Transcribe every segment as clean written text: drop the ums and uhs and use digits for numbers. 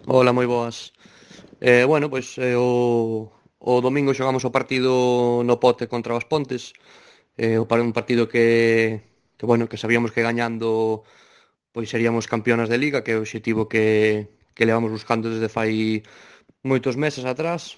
Hola, moi boas. O domingo xogamos o partido no Pote contra os Pontes. Para un partido que sabíamos que gañando pois seríamos campeonas de Liga, que é o obxectivo que levamos buscando desde fai moitos meses atrás.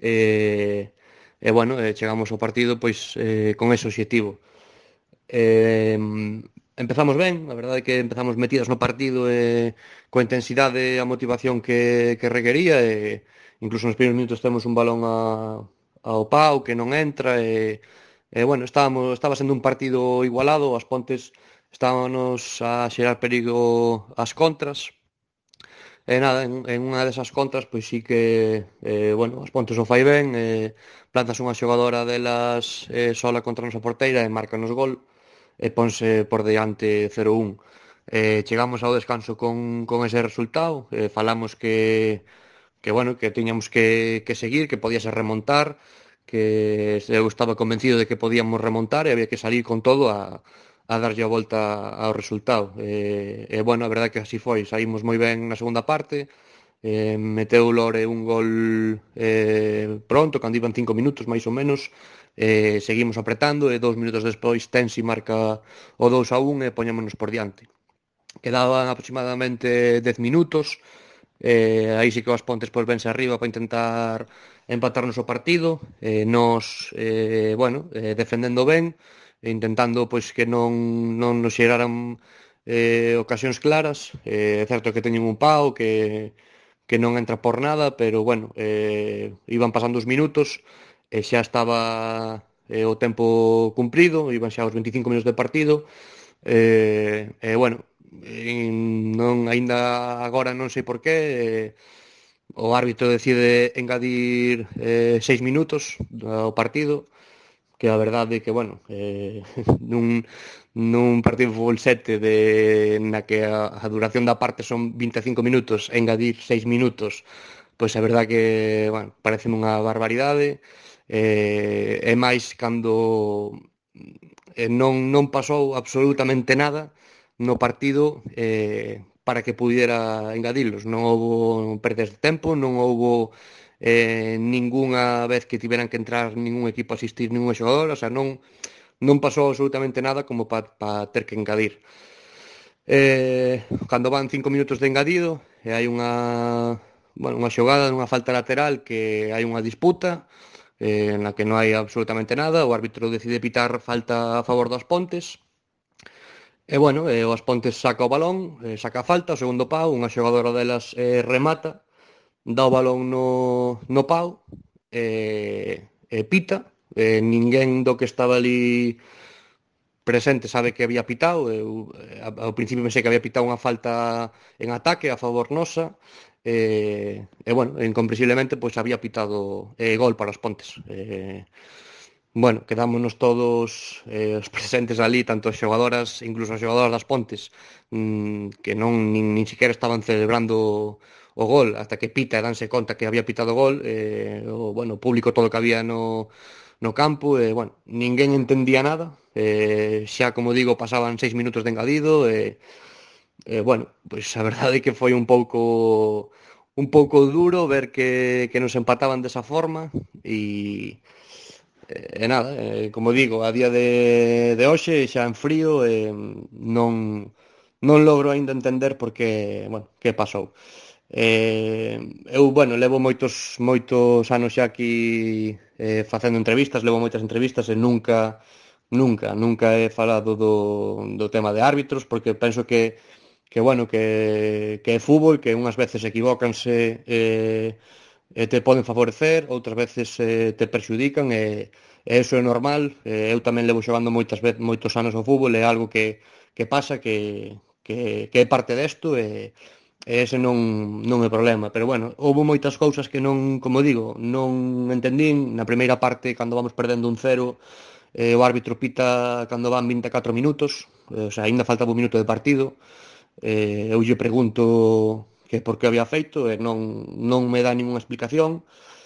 Chegamos ao partido con ese obxectivo. Eh, Empezamos ben, a verdade é que empezamos metidas no partido coa intensidade e a motivación que requería incluso nos primeiros minutos temos un balón ao pau que non entra estaba sendo un partido igualado, as Pontes estábamos a xerar perigo ás contras en unha desas contras pois sí que as Pontes o fai ben plantas unha xogadora delas sola contra a nosa porteira e marcanos gol e ponse por diante 0-1. Chegamos ao descanso con ese resultado, falamos que tiñamos que seguir, que podíase remontar, que eu estaba convencido de que podíamos remontar e había que salir con todo a darlle a volta ao resultado. A verdade é que así foi, saímos moi ben na segunda parte, meteu Lore un gol pronto, cando iban 5 minutos máis ou menos, seguimos apretando e 2 minutos despois Tensi marca o 2-1 e poñémonos por diante. Quedaban aproximadamente 10 minutos, aí sí que os Pontes vense arriba para intentar empatarnos o partido, defendendo ben, intentando que non nos xeraran ocasións claras. É certo que teñen un pau que non entra por nada, pero iban pasando os minutos e xa estaba o tempo cumprido, iban xa os 25 minutos de partido, e, e bueno, non aínda agora non sei por qué, o árbitro decide engadir 6 minutos ao partido, que a verdade é que, nun partido de fútbol 7 na que a duración da parte son 25 minutos, engadir 6 minutos, pois a verdade que, parece unha barbaridade, e máis cando non pasou absolutamente nada no partido para que pudiera engadilos. Non houbo perdas de tempo, non houbo ningunha vez que tiveran que entrar ningún equipo a asistir ningún xogador, o sea, non pasou absolutamente nada como para ter que engadir. Cando van 5 minutos de engadido e hai unha xogada, unha falta lateral que hai unha disputa en la que non hai absolutamente nada, o árbitro decide pitar falta a favor das Pontes. Os Pontes saca o balón, saca a falta, o segundo pau, unha xogadora delas remata, dá o balón no pau, pita, ninguén do que estaba ali presente sabe que había pitado. Ao principio pensei que había pitado unha falta en ataque a favor nosa, incomprensiblemente pois había pitado gol para os Pontes. Quedámonos todos os presentes ali, tanto as xogadoras, incluso as xogadoras das Pontes, que nin siquiera estaban celebrando o gol, ata que pita e danse conta que había pitado o gol, o público todo que había no campo, ninguén entendía nada, xa, como digo, pasaban 6 minutos de engadido, pois a verdade é que foi un pouco duro ver que nos empataban desa forma como digo, a día de hoxe xa en frío non logro aínda entender que pasou. Levo moitos anos xa aquí facendo entrevistas, levo moitas entrevistas e nunca he falado do tema de árbitros porque penso que é fútbol, que unhas veces equivócanse e te poden favorecer, outras veces te perxudican e eso é normal. Eu tamén levo xogando moitos anos ao fútbol, é algo que pasa, que é parte desto e ese non é problema, pero houve moitas cousas que non, como digo, non entendín. Na primeira parte, cando vamos perdendo 1-0, o árbitro pita cando van 24 minutos, o sea, aínda faltaba un minuto de partido. Eu lle pregunto que por que había feito e non me dá ninguna explicación.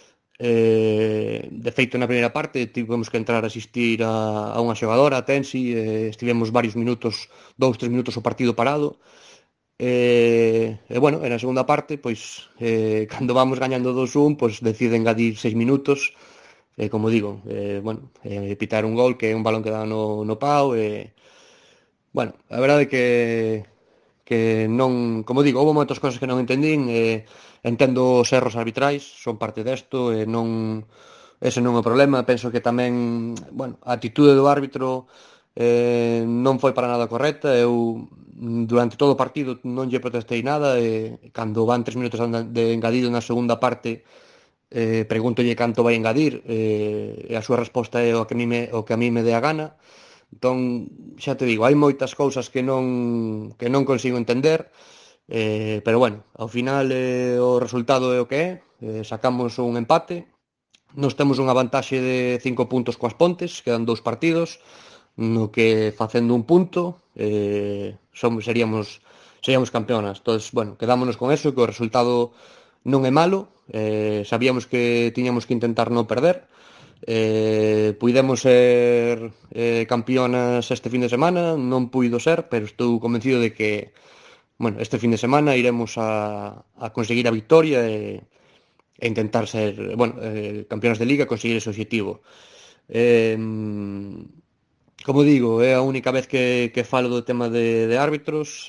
De feito, na primeira parte tivemos que entrar a asistir a unha xogadora, a Tensi, estivemos varios minutos, 2-3 minutos o partido parado, Bueno, e na segunda parte, pois, cando vamos gañando 2-1, pois decide engadir 6 minutos, como digo, bueno, pitar un gol que é un balón que dá no pau, bueno, a verdade é que non, como digo, houve moitas cousas que non entendín, entendo os erros arbitrais, son parte desto, non, ese non é o problema, penso que tamén, bueno, a actitude do árbitro non foi para nada correcta, eu durante todo o partido non lle protestei nada, cando van 3 minutos de engadido na segunda parte, pregúntolle canto vai engadir, e a súa resposta é o que a mí me dé a gana. Entón, xa te digo, hai moitas cousas que non consigo entender, pero bueno, ao final o resultado é o que é, sacamos un empate, nos temos unha vantaxe de 5 puntos coas Pontes, quedan 2 partidos, no que facendo un punto seríamos campeonas. Entonces, bueno, quedámonos con eso, que o resultado non é malo, sabíamos que tiñamos que intentar non perder, puidemos ser campeonas este fin de semana, non puido ser, pero estou convencido de que, bueno, este fin de semana iremos a conseguir a victoria e intentar ser, bueno, campeonas de liga, conseguir ese objetivo. Eh, Como digo, é a única vez que falo do tema de árbitros.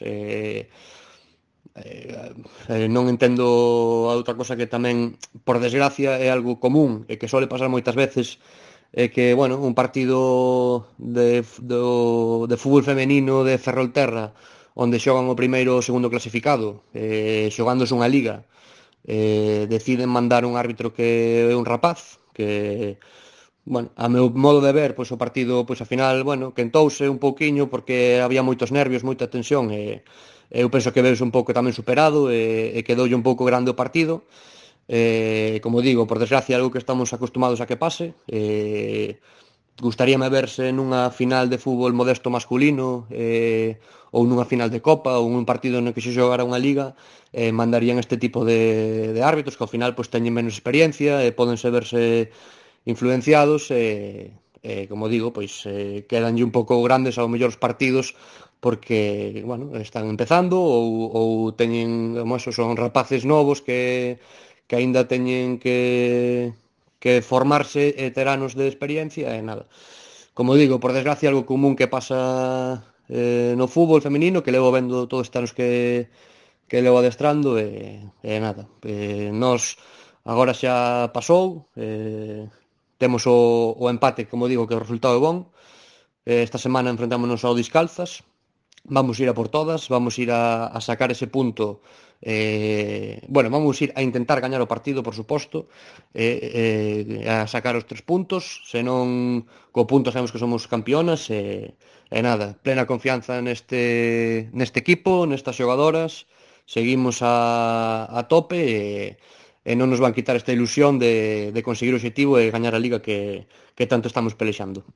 Non entendo a outra cosa que tamén, por desgracia, é algo común e que suele pasar moitas veces, é que, bueno, un partido de fútbol femenino de Ferrolterra onde xogan o primeiro e o segundo clasificado, xogándose unha liga, deciden mandar un árbitro que é un rapaz, que, bueno, a meu modo de ver, pois o partido, pois ao final, bueno, quentouse un pouquiño porque había moitos nervios, moita tensión, e eu penso que veuse un pouco tamén superado, e quedoulle un pouco grande o partido. Como digo, por desgracia, algo que estamos acostumados a que pase. Gustaríame verse nunha final de fútbol modesto masculino, ou nunha final de Copa, ou nun partido no que se xogara unha liga, mandarían este tipo de árbitros que ao final pois teñen menos experiencia e pódense verse influenciados, como digo, pois quedanlle un pouco grandes ao mellor os partidos porque, bueno, están empezando ou teñen, como eso, son rapaces novos que aínda teñen que formarse e ter anos de experiencia e nada. Como digo, por desgracia, algo común que pasa no fútbol femenino, que levo vendo todos estes anos que levo adestrando, e nada. Nos agora xa pasou, temos o empate, como digo, que o resultado é bon. Esta semana enfrentámonos ao Discalzas, vamos ir a por todas, vamos ir a sacar ese punto, bueno, vamos ir a intentar gañar o partido, por suposto, a sacar os 3 puntos, senón co punto sabemos que somos campeonas, e nada, plena confianza neste equipo, nestas xogadoras, seguimos a tope, e non nos van quitar esta ilusión de conseguir o objetivo e gañar a liga que tanto estamos pelexando.